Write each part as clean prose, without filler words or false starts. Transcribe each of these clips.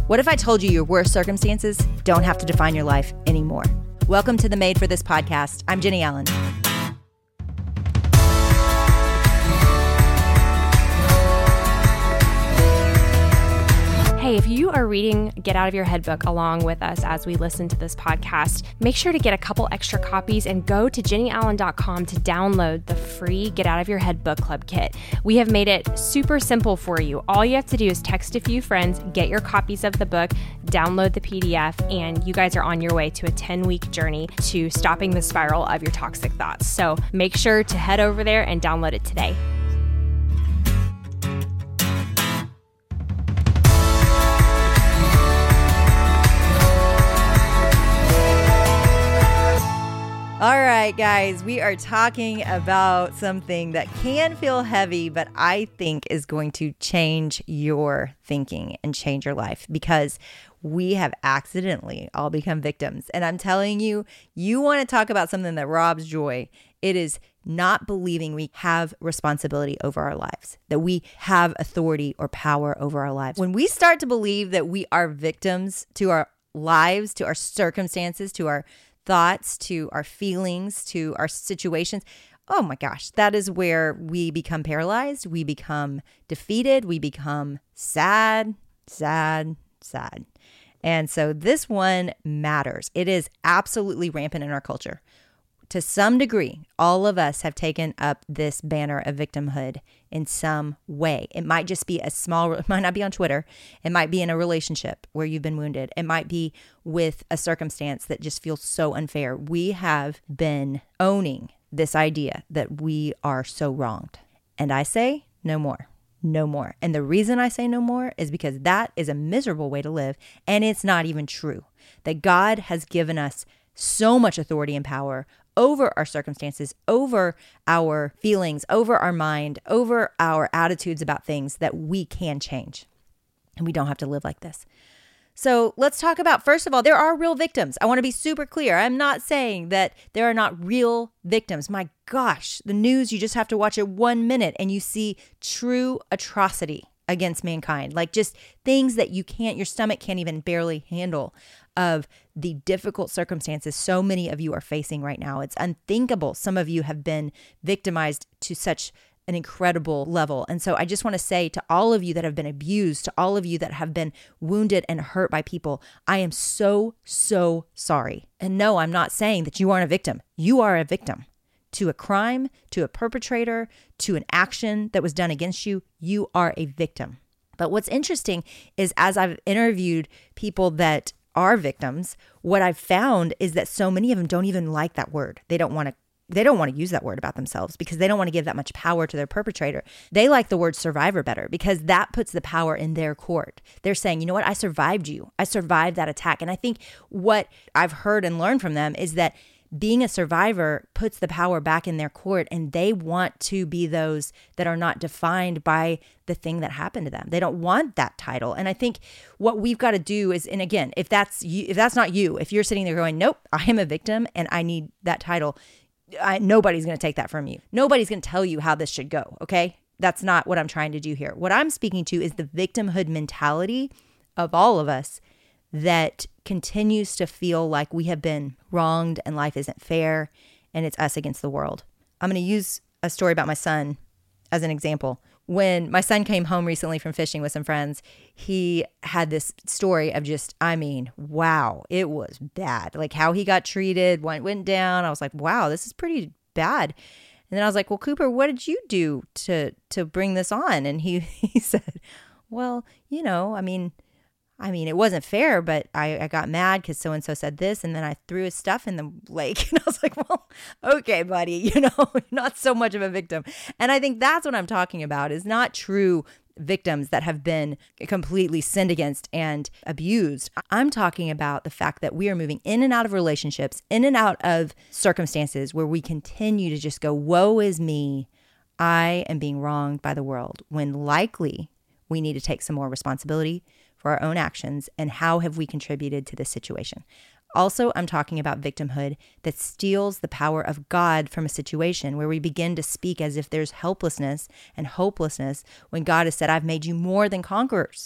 What if I told you your worst circumstances don't have to define your life anymore? Welcome to the Made for This podcast. I'm Jenny Allen. Hey, if you are reading Get Out of Your Head book along with us as we listen to this podcast, make sure to get a couple extra copies and go to jennyallen.com to download the free Get Out of Your Head book club kit. We have made it super simple for you. All you have to do is text a few friends, get your copies of the book, download the PDF, and you guys are on your way to a 10-week journey to stopping the spiral of your toxic thoughts. So make sure to head over there and download it today. All right, guys, we are talking about something that can feel heavy, but I think is going to change your thinking and change your life, because we have accidentally all become victims. And I'm telling you, you want to talk about something that robs joy. It is not believing we have responsibility over our lives, that we have authority or power over our lives. When we start to believe that we are victims to our lives, to our circumstances, to our thoughts, to our feelings, to our situations, oh my gosh, that is where we become paralyzed. We become defeated. We become sad. And so this one matters. It is absolutely rampant in our culture. To some degree, all of us have taken up this banner of victimhood in some way. It might just be it might not be on Twitter. It might be in a relationship where you've been wounded. It might be with a circumstance that just feels so unfair. We have been owning this idea that we are so wronged. And I say no more. No more. And the reason I say no more is because that is a miserable way to live. And it's not even true that God has given us so much authority and power over our circumstances, over our feelings, over our mind, over our attitudes about things that we can change. And we don't have to live like this. So let's talk about, first of all, there are real victims. I want to be super clear. I'm not saying that there are not real victims. My gosh, the news, you just have to watch it 1 minute and you see true atrocity against mankind, like just things that your stomach can't even barely handle, of the difficult circumstances so many of you are facing right now. It's unthinkable. Some of you have been victimized to such an incredible level. And so I just want to say to all of you that have been abused, to all of you that have been wounded and hurt by people, I am so sorry. And no, I'm not saying that you aren't a victim. You are a victim to a crime, to a perpetrator, to an action that was done against you. You are a victim. But what's interesting is, as I've interviewed people that are victims, what I've found is that so many of them don't even like that word. They don't want to use that word about themselves because they don't want to give that much power to their perpetrator. They like the word survivor better because that puts the power in their court. They're saying, you know what? I survived you. I survived that attack. And I think what I've heard and learned from them is that being a survivor puts the power back in their court, and they want to be those that are not defined by the thing that happened to them. They don't want that title. And I think what we've got to do is, and again, if that's not you, if you're sitting there going, nope, I am a victim and I need that title, nobody's going to take that from you. Nobody's going to tell you how this should go. Okay. That's not what I'm trying to do here. What I'm speaking to is the victimhood mentality of all of us that continues to feel like we have been wronged and life isn't fair and it's us against the world. I'm going to use a story about my son as an example. When my son came home recently from fishing with some friends, he had this story of just, wow, it was bad. Like how he got treated, went down. I was like, wow, this is pretty bad. And then I was like, well, Cooper, what did you do to bring this on? And he said, well, it wasn't fair, but I got mad because so-and-so said this, and then I threw his stuff in the lake. And I was like, well, okay, buddy, not so much of a victim. And I think that's what I'm talking about, is not true victims that have been completely sinned against and abused. I'm talking about the fact that we are moving in and out of relationships, in and out of circumstances where we continue to just go, woe is me, I am being wronged by the world, when likely we need to take some more responsibility for our own actions and how have we contributed to this situation. Also, I'm talking about victimhood that steals the power of God from a situation where we begin to speak as if there's helplessness and hopelessness when God has said, I've made you more than conquerors.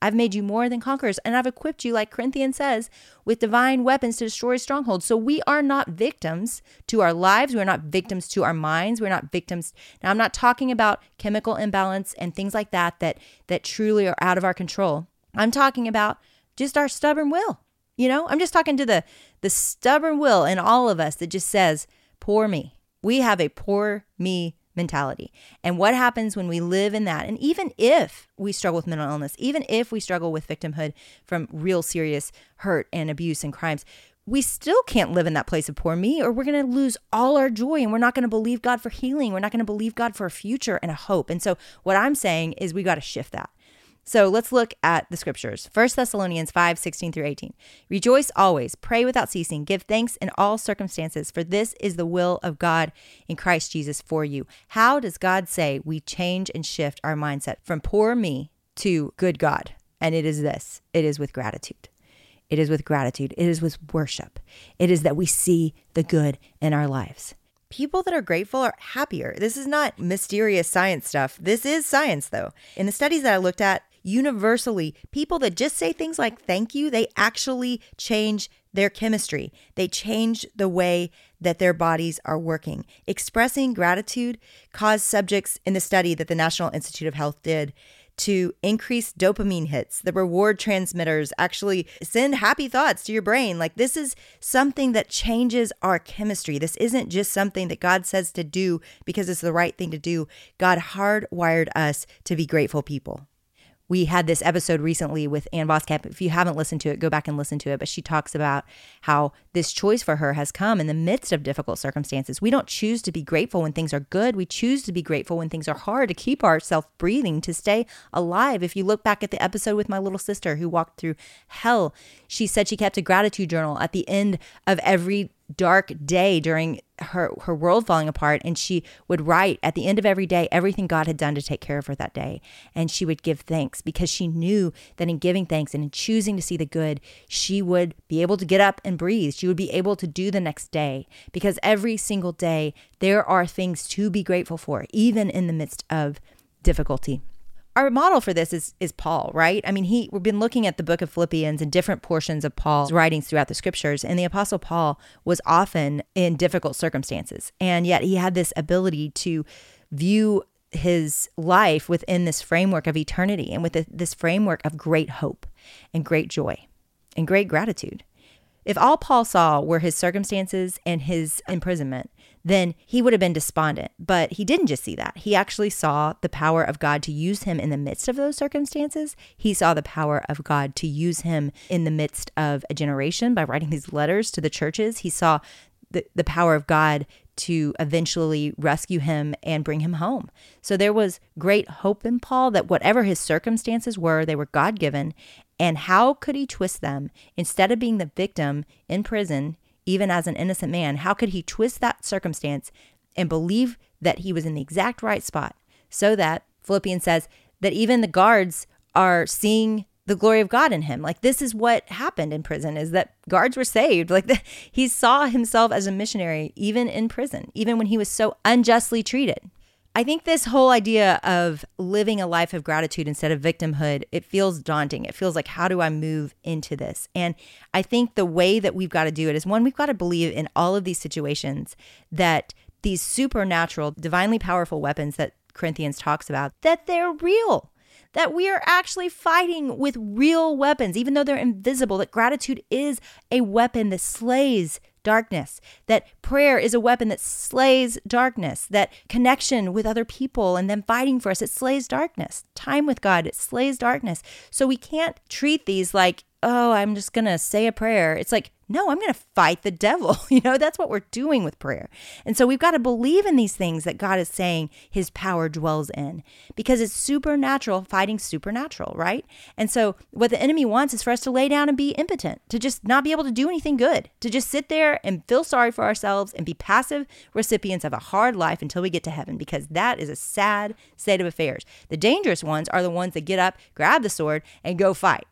I've made you more than conquerors, and I've equipped you, like Corinthians says, with divine weapons to destroy strongholds. So we are not victims to our lives. We're not victims to our minds. We're not victims. Now, I'm not talking about chemical imbalance and things like that truly are out of our control. I'm talking about just our stubborn will. I'm just talking to the stubborn will in all of us that just says, poor me. We have a poor me mentality. And what happens when we live in that? And even if we struggle with mental illness, even if we struggle with victimhood from real serious hurt and abuse and crimes, we still can't live in that place of poor me, or we're going to lose all our joy, and we're not going to believe God for healing. We're not going to believe God for a future and a hope. And so what I'm saying is we got to shift that. So let's look at the scriptures. 1 Thessalonians 5:16-18. Rejoice always, pray without ceasing, give thanks in all circumstances, for this is the will of God in Christ Jesus for you. How does God say we change and shift our mindset from poor me to good God? And it is this. It is with gratitude. It is with gratitude. It is with worship. It is that we see the good in our lives. People that are grateful are happier. This is not mysterious science stuff. This is science, though. In the studies that I looked at, universally, people that just say things like thank you, they actually change their chemistry. They change the way that their bodies are working. Expressing gratitude caused subjects in the study that the National Institute of Health did to increase dopamine hits. The reward transmitters actually send happy thoughts to your brain. Like, this is something that changes our chemistry. This isn't just something that God says to do because it's the right thing to do. God hardwired us to be grateful people. We had this episode recently with Ann Voskamp. If you haven't listened to it, go back and listen to it. But she talks about how this choice for her has come in the midst of difficult circumstances. We don't choose to be grateful when things are good. We choose to be grateful when things are hard, to keep ourselves breathing, to stay alive. If you look back at the episode with my little sister who walked through hell, she said she kept a gratitude journal at the end of every dark day during her world falling apart, and she would write at the end of every day everything God had done to take care of her that day. And she would give thanks because she knew that in giving thanks and in choosing to see the good, she would be able to get up and breathe. She would be able to do the next day, because every single day there are things to be grateful for, even in the midst of difficulty. Our model for this is Paul, right? I mean, we've been looking at the book of Philippians and different portions of Paul's writings throughout the scriptures. And the Apostle Paul was often in difficult circumstances. And yet he had this ability to view his life within this framework of eternity and with this framework of great hope and great joy and great gratitude. If all Paul saw were his circumstances and his imprisonment, then he would have been despondent. But he didn't just see that. He actually saw the power of God to use him in the midst of those circumstances. He saw the power of God to use him in the midst of a generation by writing these letters to the churches. He saw the power of God to eventually rescue him and bring him home. So there was great hope in Paul that whatever his circumstances were, they were God-given. And how could he twist them? Instead of being the victim in prison, even as an innocent man, how could he twist that circumstance and believe that he was in the exact right spot, so that Philippians says that even the guards are seeing the glory of God in him? Like, this is what happened in prison, is that guards were saved. Like, he saw himself as a missionary even in prison, even when he was so unjustly treated. I think this whole idea of living a life of gratitude instead of victimhood, it feels daunting. It feels like, how do I move into this? And I think the way that we've got to do it is, one, we've got to believe in all of these situations that these supernatural, divinely powerful weapons that Corinthians talks about, that they're real, that we are actually fighting with real weapons, even though they're invisible, that gratitude is a weapon that slays darkness, that prayer is a weapon that slays darkness, that connection with other people and them fighting for us, it slays darkness. Time with God, it slays darkness. So we can't treat these like, oh, I'm just going to say a prayer. It's like, no, I'm going to fight the devil. That's what we're doing with prayer. And so we've got to believe in these things that God is saying his power dwells in, because it's supernatural fighting supernatural, right? And so what the enemy wants is for us to lay down and be impotent, to just not be able to do anything good, to just sit there and feel sorry for ourselves and be passive recipients of a hard life until we get to heaven, because that is a sad state of affairs. The dangerous ones are the ones that get up, grab the sword, and go fight. Like,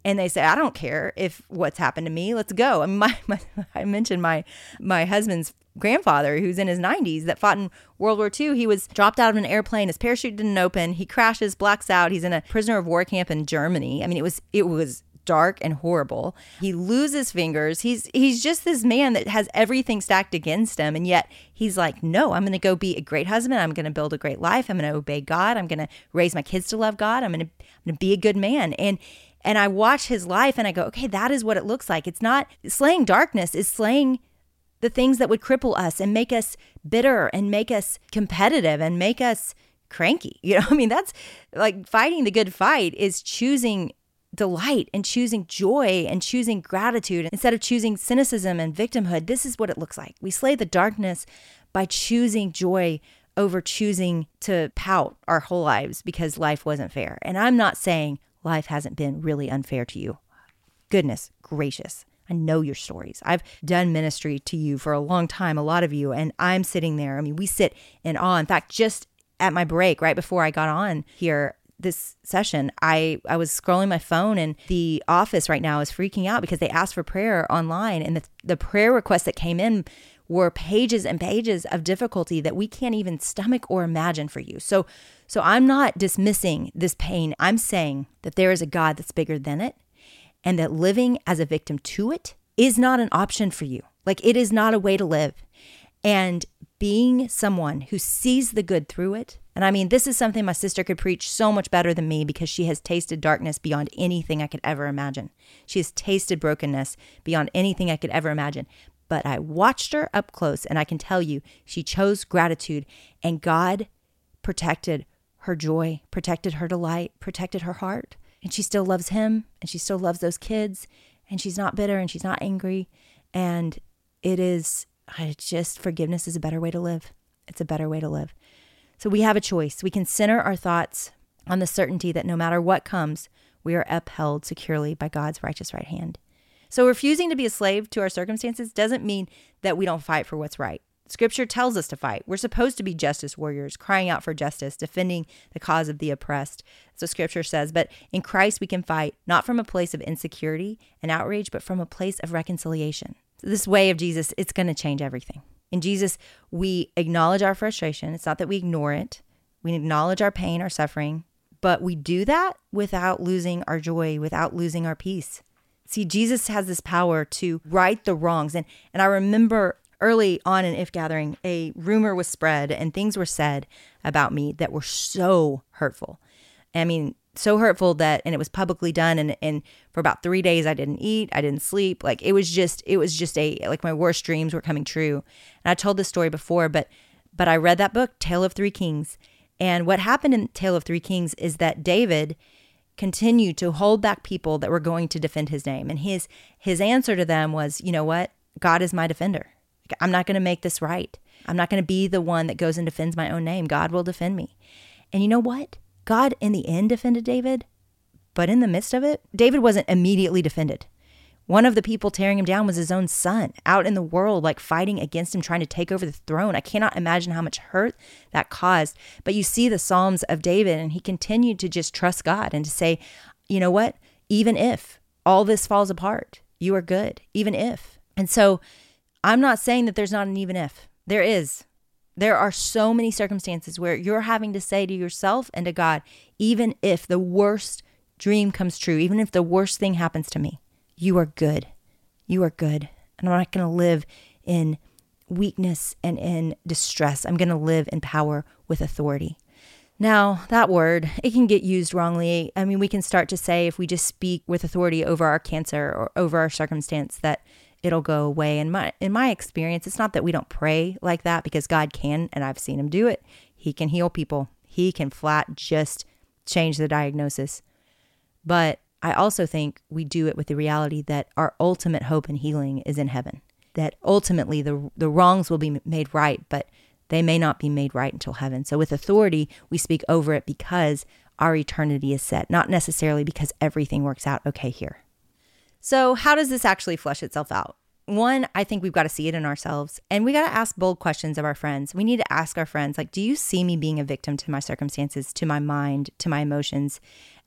And they say, I don't care if what's happened to me. Let's go. I mean, I mentioned my husband's grandfather, who's in his 90s, that fought in World War II. He was dropped out of an airplane. His parachute didn't open. He crashes, blacks out. He's in a prisoner of war camp in Germany. I mean, it was dark and horrible. He loses fingers. He's just this man that has everything stacked against him. And yet he's like, no, I'm going to go be a great husband. I'm going to build a great life. I'm going to obey God. I'm going to raise my kids to love God. I'm going to be a good man. And I watch his life and I go, okay, that is what it looks like. It's not slaying darkness, is slaying the things that would cripple us and make us bitter and make us competitive and make us cranky. You know, I mean, that's like fighting the good fight is choosing delight and choosing joy and choosing gratitude instead of choosing cynicism and victimhood. This is what it looks like. We slay the darkness by choosing joy over choosing to pout our whole lives because life wasn't fair. And I'm not saying life hasn't been really unfair to you. Goodness gracious. I know your stories. I've done ministry to you for a long time, a lot of you, and I'm sitting there. I mean, we sit in awe. In fact, just at my break, right before I got on here, this session, I was scrolling my phone and the office right now is freaking out because they asked for prayer online. And the prayer requests that came in were pages and pages of difficulty that we can't even stomach or imagine for you. So I'm not dismissing this pain. I'm saying that there is a God that's bigger than it and that living as a victim to it is not an option for you. Like it is not a way to live. And being someone who sees the good through it. And I mean, this is something my sister could preach so much better than me because she has tasted darkness beyond anything I could ever imagine. She has tasted brokenness beyond anything I could ever imagine. But I watched her up close and I can tell you, she chose gratitude and God protected her joy, protected her delight, protected her heart. And she still loves him and she still loves those kids and she's not bitter and she's not angry. And forgiveness is a better way to live. It's a better way to live. So we have a choice. We can center our thoughts on the certainty that no matter what comes, we are upheld securely by God's righteous right hand. So refusing to be a slave to our circumstances doesn't mean that we don't fight for what's right. Scripture tells us to fight. We're supposed to be justice warriors, crying out for justice, defending the cause of the oppressed. That's what Scripture says. But in Christ, we can fight not from a place of insecurity and outrage, but from a place of reconciliation. So this way of Jesus, it's going to change everything. In Jesus, we acknowledge our frustration. It's not that we ignore it. We acknowledge our pain, our suffering, but we do that without losing our joy, without losing our peace. See, Jesus has this power to right the wrongs. And I remember early on in If Gathering, a rumor was spread and things were said about me that were so hurtful. I mean, so hurtful that, and it was publicly done. And for about 3 days, I didn't eat, I didn't sleep. Like it was just like my worst dreams were coming true. And I told this story before, but I read that book, Tale of Three Kings. And what happened in Tale of Three Kings is that David continued to hold back people that were going to defend his name. And his answer to them was, you know what? God is my defender. I'm not going to make this right. I'm not going to be the one that goes and defends my own name. God will defend me. And you know what? God in the end defended David, but in the midst of it, David wasn't immediately defended. One of the people tearing him down was his own son out in the world, like fighting against him, trying to take over the throne. I cannot imagine how much hurt that caused. But you see the Psalms of David, and he continued to just trust God and to say, you know what? Even if all this falls apart, you are good, even if. And so I'm not saying that there's not an even if. There is. There are so many circumstances where you're having to say to yourself and to God, even if the worst dream comes true, even if the worst thing happens to me, you are good. You are good. And I'm not going to live in weakness and in distress. I'm going to live in power with authority. Now, that word, it can get used wrongly. I mean, we can start to say if we just speak with authority over our cancer or over our circumstance that it'll go away. And in my experience, it's not that we don't pray like that because God can, and I've seen him do it. He can heal people. He can flat just change the diagnosis. But I also think we do it with the reality that our ultimate hope and healing is in heaven. That ultimately the wrongs will be made right, but they may not be made right until heaven. So with authority, we speak over it because our eternity is set, not necessarily because everything works out okay here. So how does this actually flesh itself out? One, I think we've got to see it in ourselves, and we got to ask bold questions of our friends. We need to ask our friends, like, do you see me being a victim to my circumstances, to my mind, to my emotions?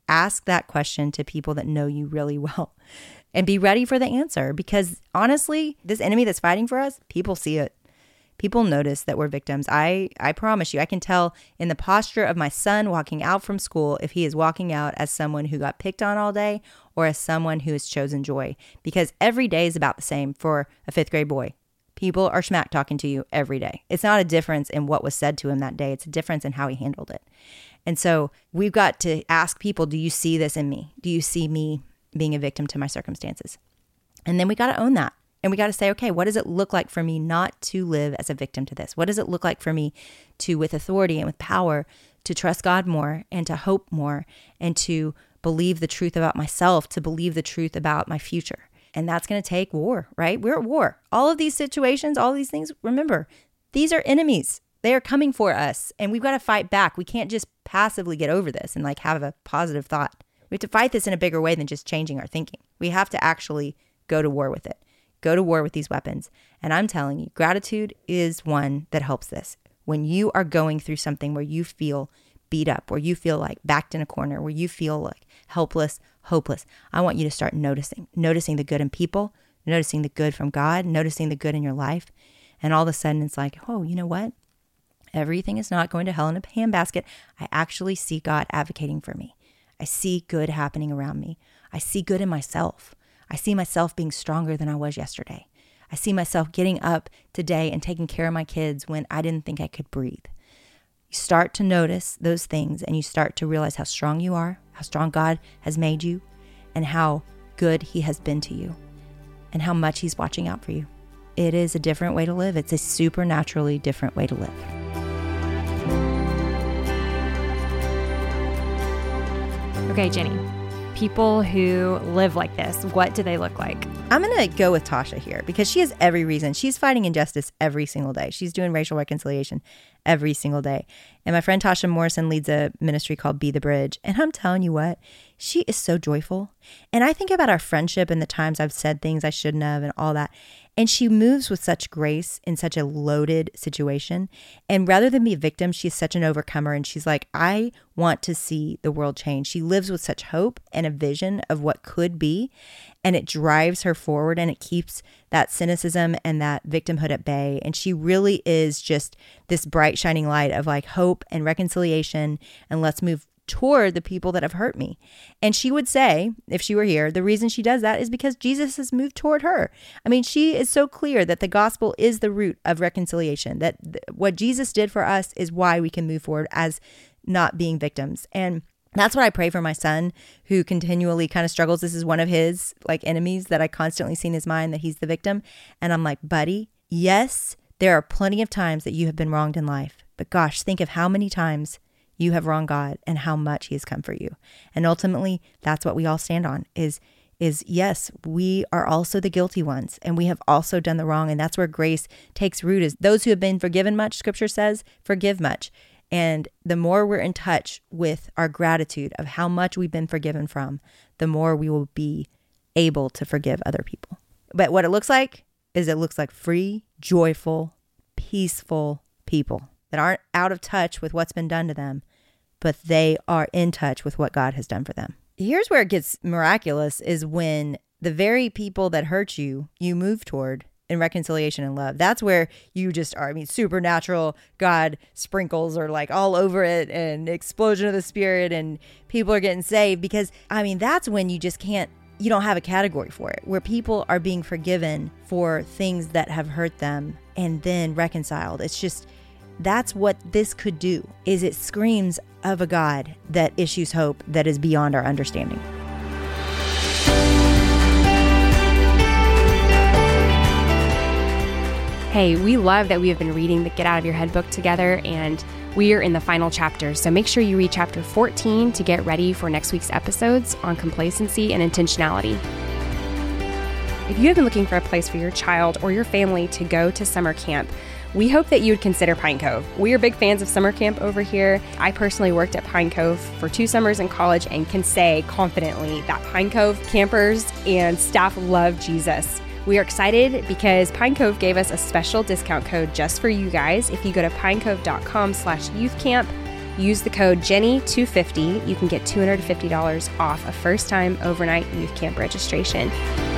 Ask that question to people that know you really well and be ready for the answer, because honestly, this enemy that's fighting for us, people see it. People notice that we're victims. I promise you, I can tell in the posture of my son walking out from school if he is walking out as someone who got picked on all day or as someone who has chosen joy, because every day is about the same for a 5th grade boy. People are smack talking to you every day. It's not a difference in what was said to him that day. It's a difference in how he handled it. And so we've got to ask people, do you see this in me? Do you see me being a victim to my circumstances? And then we got to own that. And we got to say, okay, what does it look like for me not to live as a victim to this? What does it look like for me to, with authority and with power, to trust God more and to hope more and to believe the truth about myself, to believe the truth about my future? And that's going to take war, right? We're at war. All of these situations, all these things, remember, these are enemies. They are coming for us and we've got to fight back. We can't just passively get over this and like have a positive thought. We have to fight this in a bigger way than just changing our thinking. We have to actually go to war with it. Go to war with these weapons. And I'm telling you, gratitude is one that helps this. When you are going through something where you feel beat up, where you feel like backed in a corner, where you feel like helpless, hopeless, I want you to start noticing the good in people, noticing the good from God, noticing the good in your life. And all of a sudden it's like, oh, you know what? Everything is not going to hell in a handbasket. I actually see God advocating for me. I see good happening around me. I see good in myself. I see myself being stronger than I was yesterday. I see myself getting up today and taking care of my kids when I didn't think I could breathe. You start to notice those things and you start to realize how strong you are, how strong God has made you, and how good He has been to you, and how much He's watching out for you. It is a different way to live. It's a supernaturally different way to live. Okay, Jenny. People who live like this, what do they look like? I'm going to go with Tasha here because she has every reason. She's fighting injustice every single day. She's doing racial reconciliation every single day. And my friend Tasha Morrison leads a ministry called Be the Bridge. And I'm telling you what, she is so joyful. And I think about our friendship and the times I've said things I shouldn't have and all that. And she moves with such grace in such a loaded situation. And rather than be a victim, she's such an overcomer. And she's like, I want to see the world change. She lives with such hope and a vision of what could be. And it drives her forward and it keeps that cynicism and that victimhood at bay. And she really is just this bright, shining light of like hope and reconciliation. And let's move toward the people that have hurt me. And she would say, if she were here, the reason she does that is because Jesus has moved toward her. I mean, she is so clear that the gospel is the root of reconciliation, that what Jesus did for us is why we can move forward as not being victims. And that's what I pray for my son, who continually kind of struggles. This is one of his like enemies that I constantly see in his mind, that he's the victim. And I'm like, buddy, yes, there are plenty of times that you have been wronged in life, but gosh, think of how many times you have wronged God and how much He has come for you. And ultimately, that's what we all stand on is yes, we are also the guilty ones and we have also done the wrong. And that's where grace takes root, is those who have been forgiven much, Scripture says, forgive much. And the more we're in touch with our gratitude of how much we've been forgiven from, the more we will be able to forgive other people. But what it looks like is it looks like free, joyful, peaceful people that aren't out of touch with what's been done to them, but they are in touch with what God has done for them. Here's where it gets miraculous, is when the very people that hurt you, you move toward in reconciliation and love. That's where you just are. I mean, supernatural God sprinkles are like all over it, and explosion of the Spirit, and people are getting saved, because I mean, that's when you just can't, you don't have a category for it, where people are being forgiven for things that have hurt them and then reconciled. It's just, that's what this could do, is it screams of a God that issues hope that is beyond our understanding. Hey, we love that we have been reading the Get Out of Your Head book together, and we are in the final chapter. So make sure you read chapter 14 to get ready for next week's episodes on complacency and intentionality. If you have been looking for a place for your child or your family to go to summer camp, we hope that you would consider Pine Cove. We are big fans of summer camp over here. I personally worked at Pine Cove for 2 summers in college and can say confidently that Pine Cove campers and staff love Jesus. We are excited because Pine Cove gave us a special discount code just for you guys. If you go to pinecove.com/youthcamp, Use the code Jenny250. You can get $250 off a first-time overnight youth camp registration.